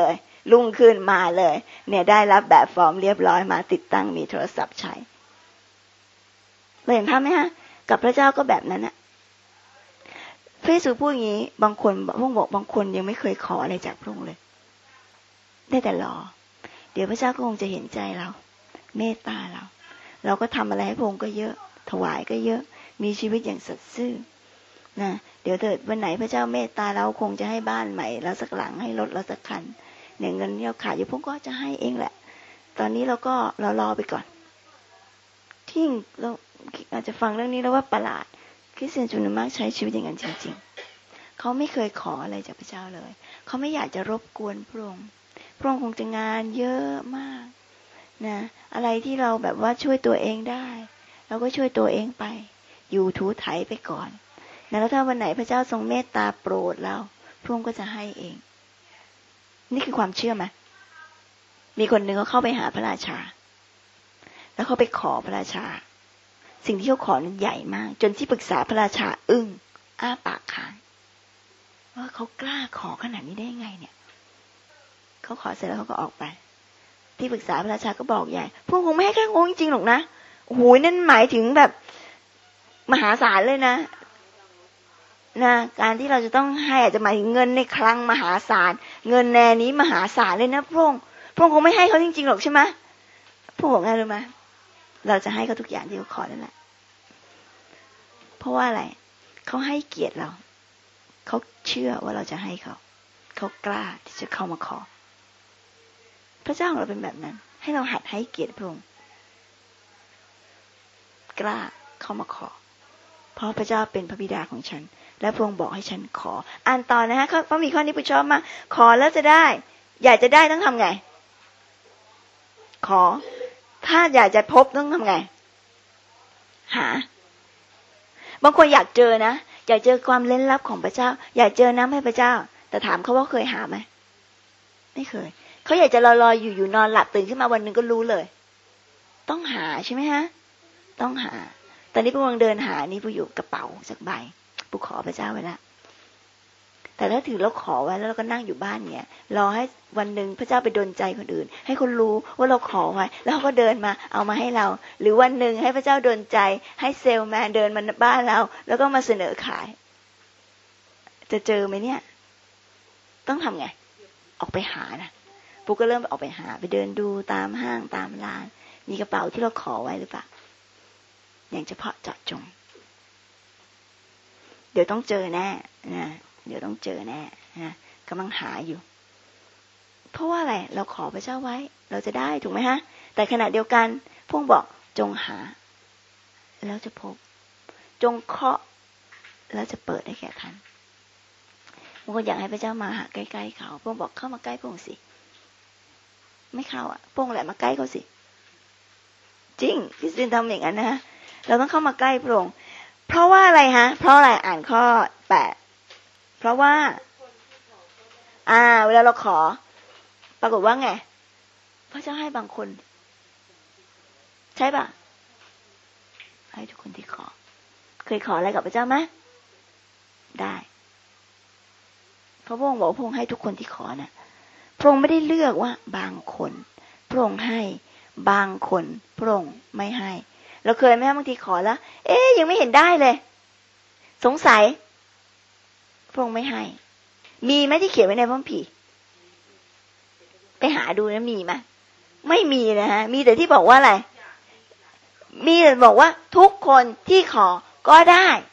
รุ่งขึ้นมาเลยเนี่ยได้รับแบบฟอร์มเรียบร้อยมาติดตั้งมีโทรศัพท์ใช้เราเห็นภาพไหมฮะกับพระเจ้าก็แบบนั้นนะพระเยซูพูดอย่างนี้บางคนพระองค์บอกบางคนยังไม่เคยขออะไรจากพระองค์เลยได้แต่รอเดี๋ยวพระเจ้าก็คงจะเห็นใจเราเมตตาเราเราก็ทำอะไรให้พระองค์ก็เยอะถวายก็เยอะมีชีวิตอย่างสัตย์ซื่อนะเดี๋ยวเถิดวันไหนพระเจ้าเมตตาเราคงจะให้บ้านใหม่แล้วสักหลังให้รถเราสักคันเนี่ยเงินที่เราขาดอยู่พวกก็จะให้เองแหละตอนนี้เราก็เรารอไปก่อนที่เราอาจจะฟังเรื่องนี้แล้วว่าประหลาดคริสเตียนจำนวนมากใช้ชีวิตอย่างนั้นจริงๆเขาไม่เคยขออะไรจากพระเจ้าเลยเขาไม่อยากจะรบกวนพระองค์พระองค์คงจะงานเยอะมากนะอะไรที่เราแบบว่าช่วยตัวเองได้เราก็ช่วยตัวเองไปอยู่ถูไถไปก่อนนะแล้วถ้าวันไหนพระเจ้าทรงเมตตาโปรดเราพระองค์ก็จะให้เองนี่คือความเชื่อไหมมีคนหนึ่งเขาเข้าไปหาพระราชาแล้วเขาไปขอพระราชาสิ่งที่เขาขอนั้นใหญ่มากจนที่ปรึกษาพระราชาอึ้งอ้าปากค้างว่าเขากล้าขอขนาดนี้ได้ยังไงเนี่ยเขาขอเสร็จแล้วเขาก็ออกไปที่ปรึกษาพระราชาก็บอกใหญ่พวกคงไม่ให้แค่งงจริงๆหรอกนะโอ้โหนั่นหมายถึงแบบมหาศาลเลยนะนะการที่เราจะต้องให้อาจจะหมายถึงเงินในคลังมหาศาลเงินแน่นี้มหาศาลเลยนะพระองค์พระองค์คงไม่ให้เขาจริงๆหรอกใช่ไหมพระองค์ไงรู้ไหมเราจะให้เขาทุกอย่างที่เขาขอนั่นแหละเพราะว่าอะไรเขาให้เกียรติเราเขาเชื่อว่าเราจะให้เขาเขากล้าที่จะเข้ามาขอพระเจ้าของเราเป็นแบบนั้นให้เราหัดให้เกียรติพระองค์กล้าเข้ามาขอเพราะพระเจ้าเป็นพระบิดาของฉันและพระองค์บอกให้ฉันขออ่านต่อนะฮะเขามีข้อนี้ผู้ชอบมาขอแล้วจะได้อยากจะได้ต้องทำไงขอถ้าอยากจะพบต้องทำไงหาบางคนอยากเจอนะอยากเจอความเร้นลับของพระเจ้าอยากเจอน้ำให้พระเจ้าแต่ถามเขาว่าเคยหาไหมไม่เคยเขาอยากจะลอยๆอยู่อยู่นอนหลับตื่นขึ้นมาวันหนึ่งก็รู้เลยต้องหาใช่ไหมฮะต้องหาตอนนี้พวกกำลังเดินหานี่พวกอยู่กระเป๋าสักใบพวกขอพระเจ้าไว้แล้วแต่ถ้าถือแล้วขอไว้แล้วเราก็นั่งอยู่บ้านเนี่ยรอให้วันหนึ่งพระเจ้าไปดลใจคนอื่นให้คนรู้ว่าเราขอไว้แล้วเขาก็เดินมาเอามาให้เราหรือวันหนึ่งให้พระเจ้าดลใจให้เซลแมนเดินมาบ้านเราแล้วก็มาเสนอขายจะเจอไหมเนี่ยต้องทำไงออกไปหานะปุ๊กก็เริ่มออกไปหาไปเดินดูตามห้างตามร้านมีกระเป๋าที่เราขอไว้หรือเปล่าอย่างเฉพาะเจาะจงเดี๋ยวต้องเจอแน่นะเดี๋ยวต้องเจอแน่นะกำลังหาอยู่เพราะว่าอะไรเราขอพระเจ้าไว้เราจะได้ถูกไหมฮะแต่ขณะเดียวกันพระองค์บอกจงหาแล้วจะพบจงเคาะแล้วจะเปิดให้แก่ท่านบางคนอยากให้พระเจ้ามาหาใกล้ๆเขาพระองค์บอกเข้ามาใกล้พระองค์สิไม่เข้าอ่ะพระองค์แหละมาใกล้เขาสิจริงคริสเตียนทำอย่างนั้นนะเราต้องเข้ามาใกล้พระองค์เพราะว่าอะไรฮะเพราะอะไรอ่านข้อแปดเพราะว่าอ่าเวลาเราขอปรากฏว่าไงพระเจ้าให้บางคนใช่ป่ะให้ทุกคนที่ขอเคยขออะไรกับพระเจ้าไหมได้เพราะพระองค์บอกพระองค์ให้ทุกคนที่ขอนะพระองค์ไม่ได้เลือกว่าบางคนพระองค์ให้บางคนพระองค์ไม่ให้เราเคยไหมบางทีขอแล้วเอ๊ยยังไม่เห็นได้เลยสงสัยพระองค์ไม่ให้มีไหมที่เขียนไว้ในพระคัมภีร์ไปหาดูนะมีไหมไม่มีนะฮะมีแต่ที่บอกว่าอะไรมีแต่บอกว่าทุกคนที่ขอก็ได้